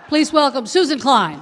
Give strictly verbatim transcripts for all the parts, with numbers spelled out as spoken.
Please welcome Susan Klein.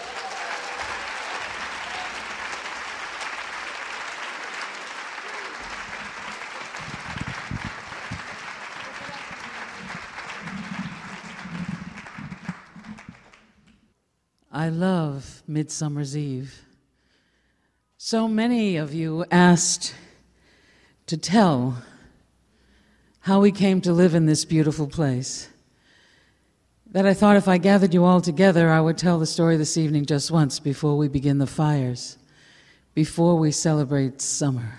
I love Midsummer's Eve. So many of you asked to tell how we came to live in this beautiful place, that I thought if I gathered you all together, I would tell the story this evening just once before we begin the fires, before we celebrate summer.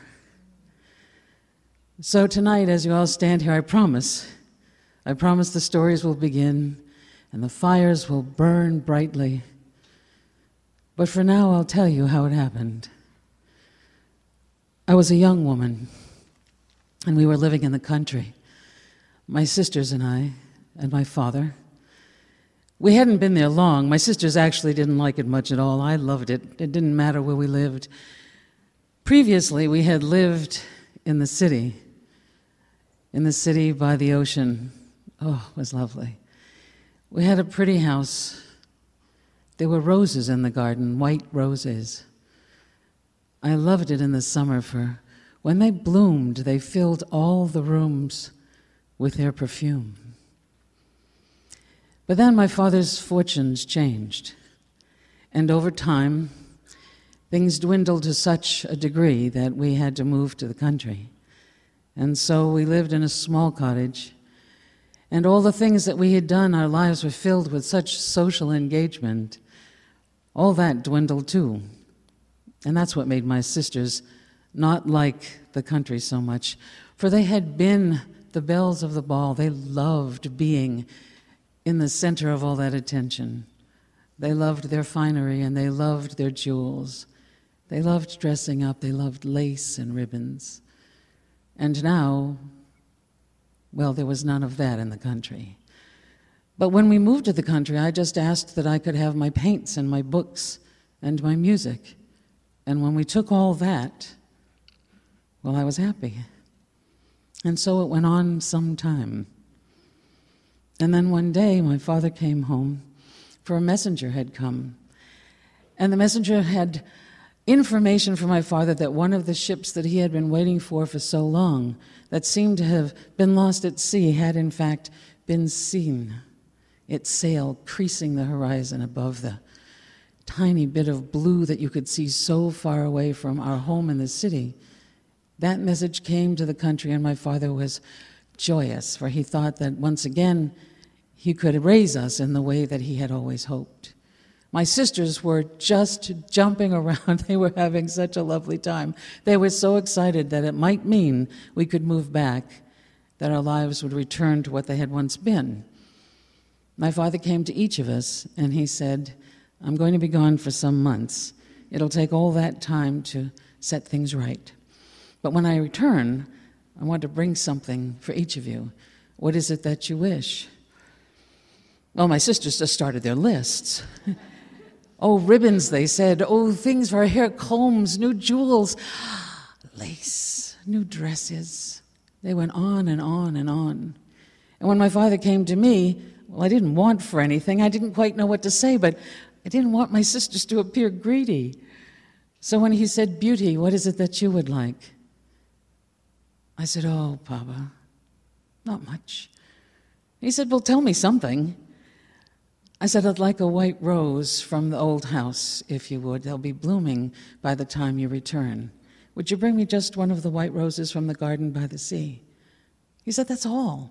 So tonight, as you all stand here, I promise, I promise the stories will begin and the fires will burn brightly. But for now, I'll tell you how it happened. I was a young woman, and we were living in the country. My sisters and I, and my father. We hadn't been there long. My sisters actually didn't like it much at all. I loved it. It didn't matter where we lived. Previously, we had lived in the city, in the city by the ocean. Oh, it was lovely. We had a pretty house. There were roses in the garden, white roses. I loved it in the summer, for when they bloomed, they filled all the rooms with their perfume. But then my father's fortunes changed, and over time, things dwindled to such a degree that we had to move to the country. And so we lived in a small cottage, and all the things that we had done, our lives were filled with such social engagement. All that dwindled too. And that's what made my sisters not like the country so much, for they had been the belles of the ball. They loved being in the center of all that attention. They loved their finery and they loved their jewels. They loved dressing up. They loved lace and ribbons. And now, well, there was none of that in the country. But when we moved to the country, I just asked that I could have my paints and my books and my music. And when we took all that, well, I was happy. And so it went on some time. And then one day, my father came home, for a messenger had come. And the messenger had information from my father that one of the ships that he had been waiting for for so long, that seemed to have been lost at sea, had in fact been seen. Its sail creasing the horizon above the tiny bit of blue that you could see so far away from our home in the city. That message came to the country, and my father was joyous, for he thought that once again he could raise us in the way that he had always hoped. My sisters were just jumping around. They were having such a lovely time. They were so excited that it might mean we could move back, that our lives would return to what they had once been. My father came to each of us, and he said, I'm going to be gone for some months. It'll take all that time to set things right. But when I return, I want to bring something for each of you. What is it that you wish? Well, my sisters just started their lists. Oh, ribbons, they said. Oh, things for our hair, combs, new jewels, lace, new dresses. They went on and on and on. And when my father came to me, well, I didn't want for anything. I didn't quite know what to say, but I didn't want my sisters to appear greedy. So when he said, Beauty, what is it that you would like? I said, oh, Papa, not much. He said, well, tell me something. I said, I'd like a white rose from the old house, if you would. They'll be blooming by the time you return. Would you bring me just one of the white roses from the garden by the sea? He said, that's all.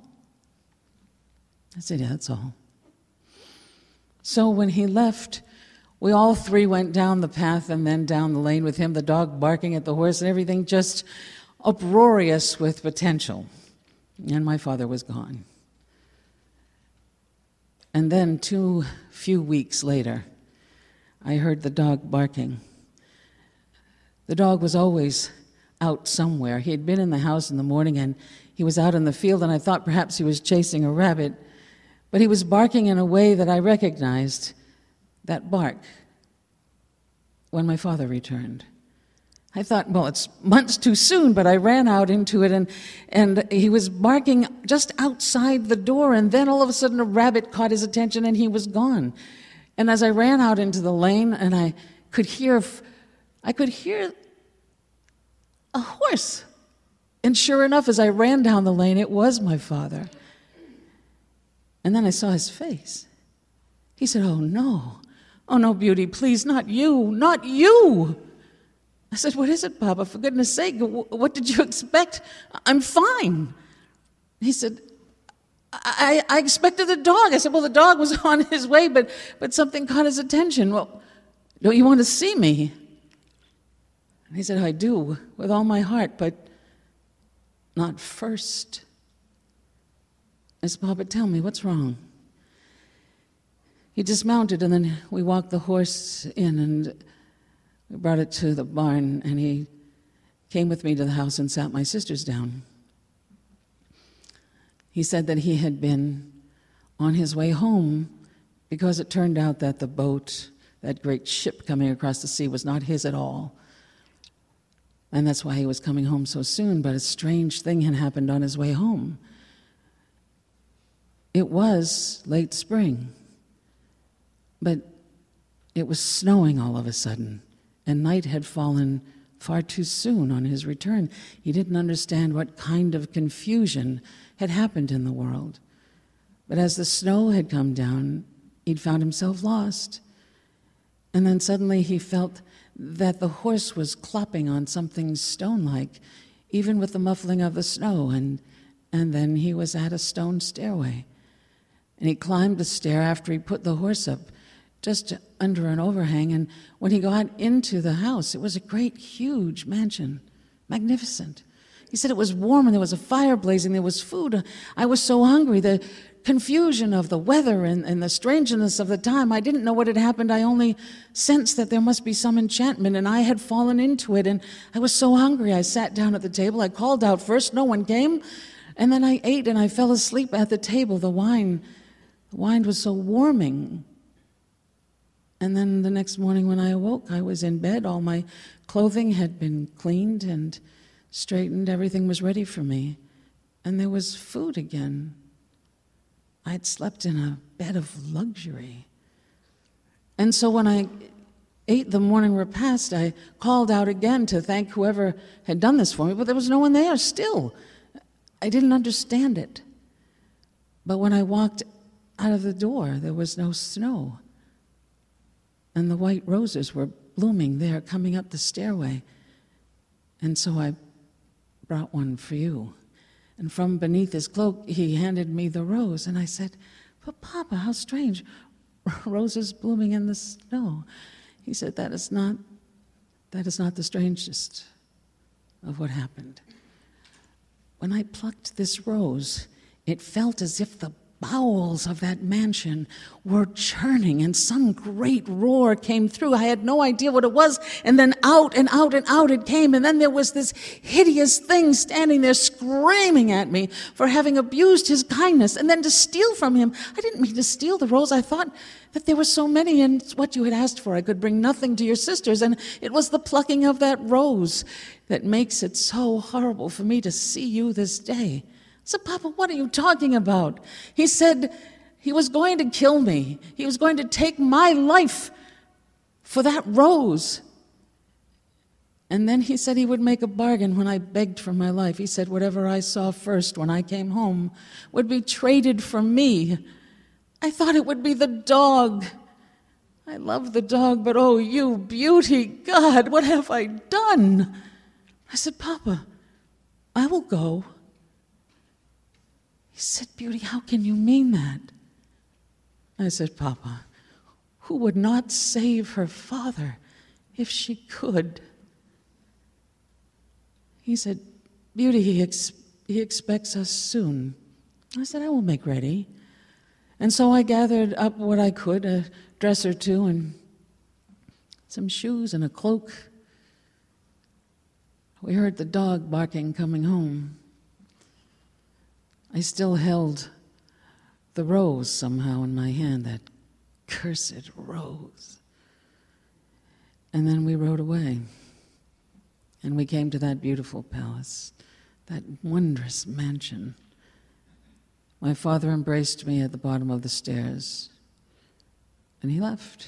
I said, yeah, that's all. So when he left, we all three went down the path and then down the lane with him, the dog barking at the horse and everything just uproarious with potential. And my father was gone. And then two few weeks later, I heard the dog barking. The dog was always out somewhere. He had been in the house in the morning and he was out in the field, and I thought perhaps he was chasing a rabbit. But he was barking in a way that I recognized that bark when my father returned. I thought, well, it's months too soon, but I ran out into it, and, and he was barking just outside the door, and then all of a sudden a rabbit caught his attention, and he was gone. And as I ran out into the lane, and I could hear, I could hear a horse. And sure enough, as I ran down the lane, it was my father. And then I saw his face. He said, "Oh, no. Oh, no, Beauty, please, not you, not you." I said, "What is it, Papa? For goodness sake, what did you expect? I'm fine." He said, I, I expected the dog. I said, "Well, the dog was on his way, but, but something caught his attention." "Well, don't you want to see me?" And he said, "I do, with all my heart, but not first." I said, "Papa, tell me, what's wrong?" He dismounted, and then we walked the horse in, and we brought it to the barn, and he came with me to the house and sat my sisters down. He said that he had been on his way home because it turned out that the boat, that great ship coming across the sea, was not his at all. And that's why he was coming home so soon, but a strange thing had happened on his way home. It was late spring, but it was snowing all of a sudden, and night had fallen far too soon on his return. He didn't understand what kind of confusion had happened in the world. But as the snow had come down, he'd found himself lost. And then suddenly he felt that the horse was clopping on something stone-like, even with the muffling of the snow, and, and then he was at a stone stairway. And he climbed the stair after he put the horse up, just under an overhang, and when he got into the house, it was a great, huge mansion, magnificent. He said it was warm, and there was a fire blazing, there was food. I was so hungry, the confusion of the weather and, and the strangeness of the time, I didn't know what had happened. I only sensed that there must be some enchantment, and I had fallen into it, and I was so hungry. I sat down at the table. I called out first. No one came, and then I ate, and I fell asleep at the table. The wine, the wine was so warming. And then the next morning when I awoke, I was in bed. All my clothing had been cleaned and straightened. Everything was ready for me. And there was food again. I had slept in a bed of luxury. And so when I ate the morning repast, I called out again to thank whoever had done this for me, but there was no one there still. I didn't understand it. But when I walked out of the door, there was no snow. And the white roses were blooming there, coming up the stairway. And so I brought one for you. And from beneath his cloak, he handed me the rose. And I said, "But Papa, how strange, roses blooming in the snow." He said, that is not, that is not the strangest of what happened. When I plucked this rose, it felt as if the bowels of that mansion were churning, and some great roar came through. I had no idea what it was, and then out and out and out it came, and then there was this hideous thing standing there screaming at me for having abused his kindness, and then to steal from him. I didn't mean to steal the rose. I thought that there were so many, and it's what you had asked for. I could bring nothing to your sisters, and it was the plucking of that rose that makes it so horrible for me to see you this day. I said, "Papa, what are you talking about?" He said he was going to kill me. He was going to take my life for that rose. And then he said he would make a bargain when I begged for my life. He said whatever I saw first when I came home would be traded for me. I thought it would be the dog. I love the dog, but oh, you beauty, God, what have I done? I said, "Papa, I will go." He said, "Beauty, how can you mean that?" I said, "Papa, who would not save her father if she could?" He said, "Beauty, he, ex- he expects us soon." I said, "I will make ready." And so I gathered up what I could, a dress or two and some shoes and a cloak. We heard the dog barking coming home. I still held the rose somehow in my hand, that cursed rose. And then we rode away. And we came to that beautiful palace, that wondrous mansion. My father embraced me at the bottom of the stairs, and he left.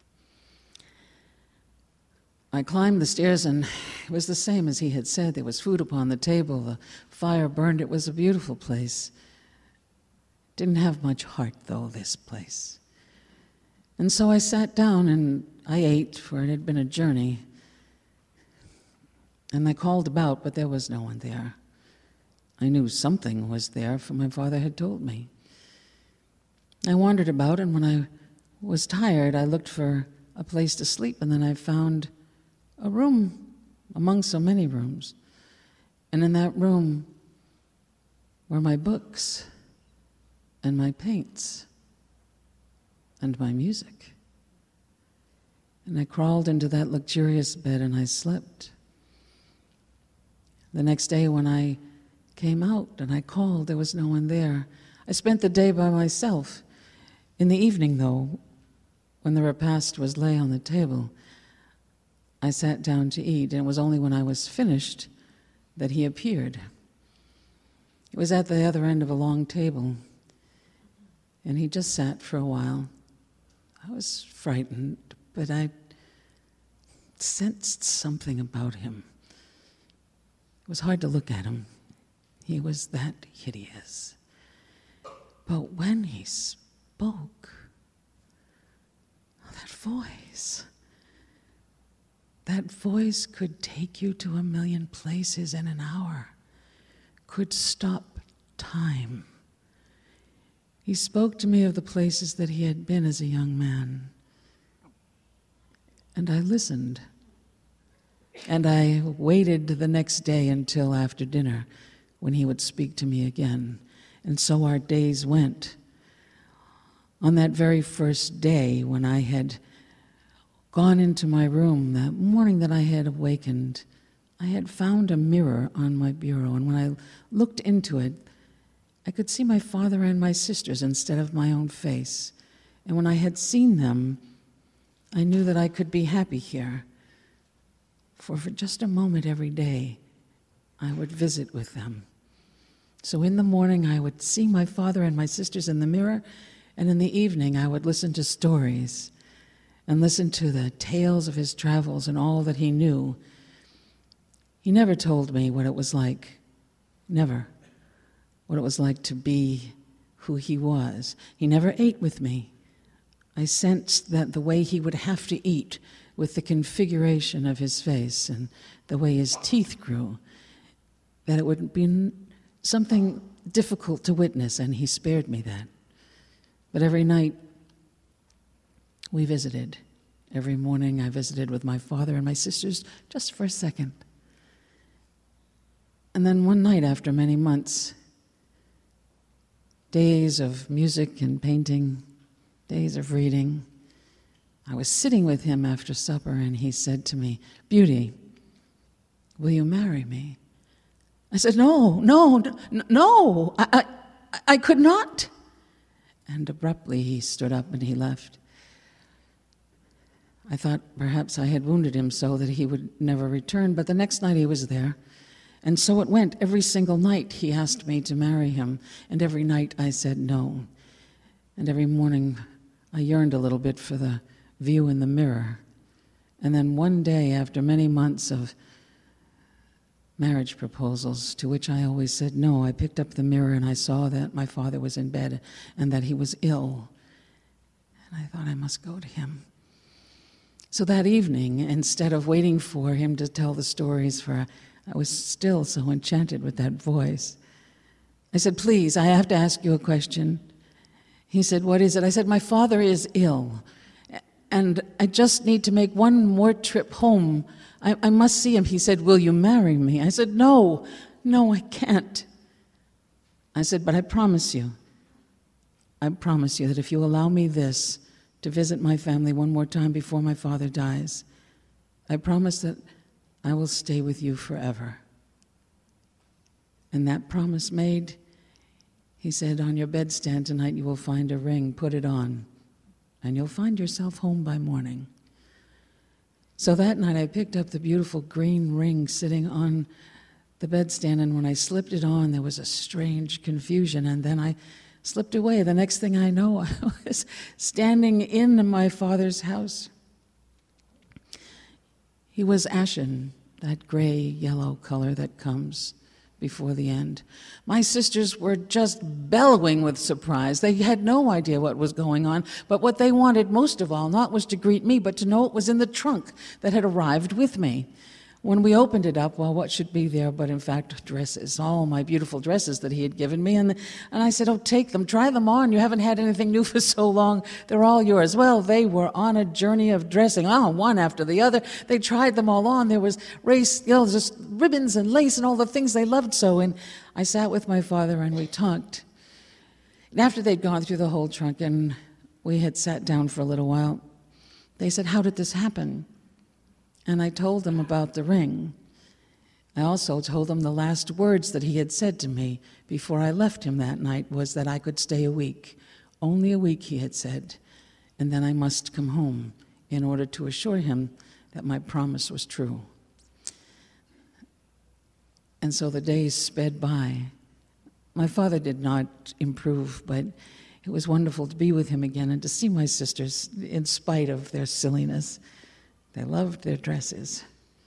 I climbed the stairs, and it was the same as he had said. There was food upon the table, the fire burned. It was a beautiful place. Didn't have much heart, though, this place. And so I sat down and I ate, for it had been a journey. And I called about, but there was no one there. I knew something was there, for my father had told me. I wandered about, and when I was tired, I looked for a place to sleep, and then I found a room among so many rooms. And in that room were my books and my paints and my music. And I crawled into that luxurious bed and I slept. The next day when I came out and I called, there was no one there. I spent the day by myself. In the evening, though, when the repast was laid on the table, I sat down to eat, and it was only when I was finished that he appeared. It was at the other end of a long table, and he just sat for a while. I was frightened, but I sensed something about him. It was hard to look at him. He was that hideous. But when he spoke, oh, that voice, that voice could take you to a million places in an hour, could stop time. He spoke to me of the places that he had been as a young man. And I listened. And I waited the next day until after dinner when he would speak to me again. And so our days went. On that very first day when I had gone into my room, that morning that I had awakened, I had found a mirror on my bureau. And when I looked into it, I could see my father and my sisters instead of my own face. And when I had seen them, I knew that I could be happy here. For for just a moment every day, I would visit with them. So in the morning, I would see my father and my sisters in the mirror, and in the evening, I would listen to stories and listen to the tales of his travels and all that he knew. He never told me what it was like, never, what it was like to be who he was. He never ate with me. I sensed that the way he would have to eat with the configuration of his face and the way his teeth grew, that it would be something difficult to witness, and he spared me that. But every night we visited. Every morning I visited with my father and my sisters just for a second. And then one night, after many months, days of music and painting, days of reading, I was sitting with him after supper, and he said to me, "Beauty, will you marry me?" I said, no, no, no, I, I, I could not. And abruptly he stood up and he left. I thought perhaps I had wounded him so that he would never return, but the next night he was there. And so it went. Every single night he asked me to marry him, and every night I said no. And every morning I yearned a little bit for the view in the mirror. And then one day, after many months of marriage proposals, to which I always said no, I picked up the mirror and I saw that my father was in bed and that he was ill. And I thought I must go to him. So that evening, instead of waiting for him to tell the stories, for I was still so enchanted with that voice, I said, "Please, I have to ask you a question." He said, "What is it?" I said, "My father is ill, and I just need to make one more trip home. I, I must see him." He said, "Will you marry me?" I said, no, no, I can't. I said, "But I promise you, I promise you that if you allow me this, to visit my family one more time before my father dies, I promise that I will stay with you forever." And that promise made, he said, "On your bedstand tonight you will find a ring, put it on, and you'll find yourself home by morning." So that night I picked up the beautiful green ring sitting on the bedstand, and when I slipped it on, there was a strange confusion, and then I slipped away. The next thing I know, I was standing in my father's house. He was ashen, that gray-yellow color that comes before the end. My sisters were just bellowing with surprise. They had no idea what was going on, but what they wanted most of all not was to greet me, but to know it was in the trunk that had arrived with me. When we opened it up, well, what should be there but, in fact, dresses, all my beautiful dresses that he had given me. And, and I said, oh, take them, try them on. You haven't had anything new for so long. They're all yours. Well, they were on a journey of dressing, oh, one after the other. They tried them all on. There was lace, you know, just ribbons and lace and all the things they loved so. And I sat with my father and we talked. And after they'd gone through the whole trunk and we had sat down for a little while, they said, how did this happen? And I told them about the ring. I also told them the last words that he had said to me before I left him that night was that I could stay a week. Only a week, he had said, and then I must come home in order to assure him that my promise was true. And so the days sped by. My father did not improve, but it was wonderful to be with him again and to see my sisters in spite of their silliness. They loved their dresses.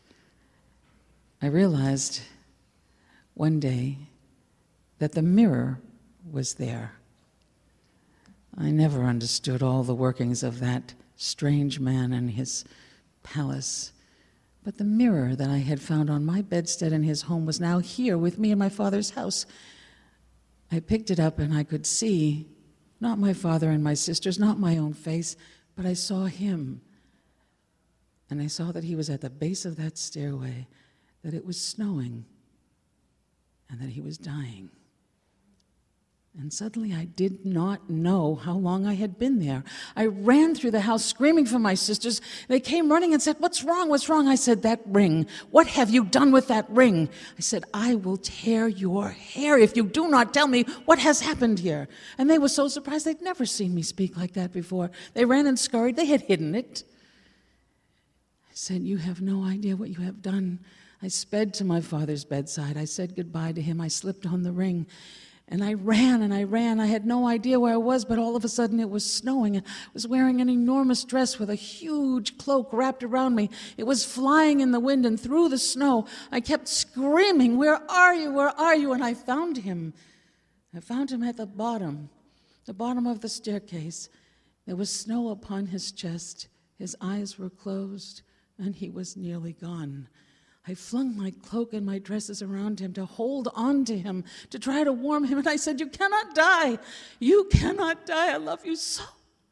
I realized one day that the mirror was there. I never understood all the workings of that strange man and his palace. But the mirror that I had found on my bedstead in his home was now here with me in my father's house. I picked it up and I could see, not my father and my sisters, not my own face, but I saw him. And I saw that he was at the base of that stairway, that it was snowing, and that he was dying. And suddenly I did not know how long I had been there. I ran through the house screaming for my sisters. They came running and said, what's wrong, what's wrong? I said, that ring. What have you done with that ring? I said, I will tear your hair if you do not tell me what has happened here. And they were so surprised. They'd never seen me speak like that before. They ran and scurried. They had hidden it. I said, you have no idea what you have done. I sped to my father's bedside. I said goodbye to him. I slipped on the ring. And I ran and I ran. I had no idea where I was, but all of a sudden it was snowing. I was wearing an enormous dress with a huge cloak wrapped around me. It was flying in the wind and through the snow. I kept screaming, where are you, where are you? And I found him. I found him at the bottom, the bottom of the staircase. There was snow upon his chest. His eyes were closed, and he was nearly gone. I flung my cloak and my dresses around him to hold on to him, to try to warm him. And I said, you cannot die. You cannot die. I love you so.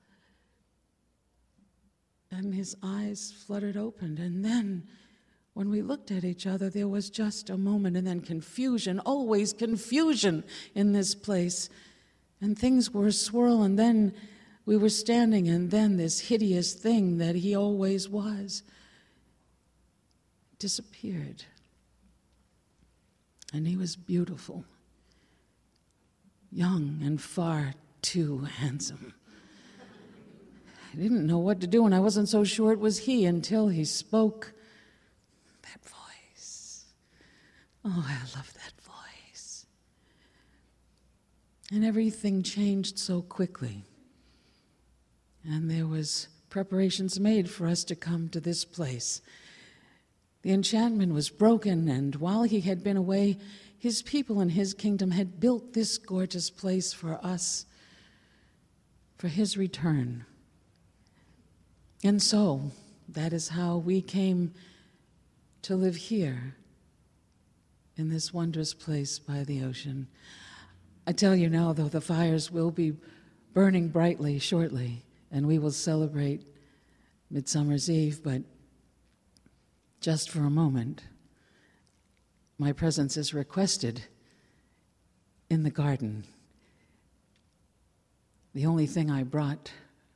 And his eyes fluttered open. And then when we looked at each other, there was just a moment, and then confusion, always confusion in this place. And things were swirl, and then we were standing, and then this hideous thing that he always was disappeared. And he was beautiful, young and far too handsome. I didn't know what to do, and I wasn't so sure it was he until he spoke. That voice. Oh, I love that voice. And everything changed so quickly. And there was preparations made for us to come to this place. The enchantment was broken, and while he had been away, his people in his kingdom had built this gorgeous place for us, for his return. And so, that is how we came to live here, in this wondrous place by the ocean. I tell you now, though, the fires will be burning brightly shortly, and we will celebrate Midsummer's Eve, but just for a moment, my presence is requested in the garden. The only thing I brought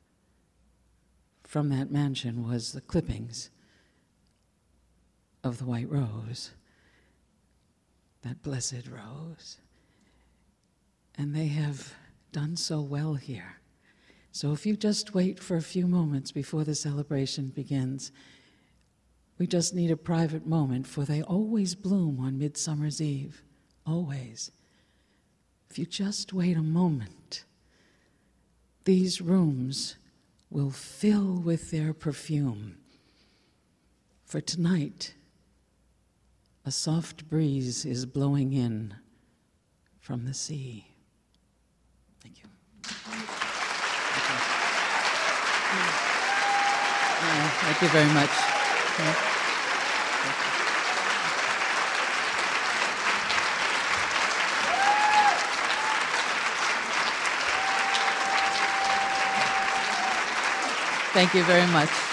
from that mansion was the clippings of the white rose, that blessed rose. And they have done so well here. So if you just wait for a few moments before the celebration begins, We just need a private moment, for they always bloom on Midsummer's Eve. Always. If you just wait a moment, these rooms will fill with their perfume. For tonight, a soft breeze is blowing in from the sea. Thank you. Thank you, uh, thank you very much. Thank you very much.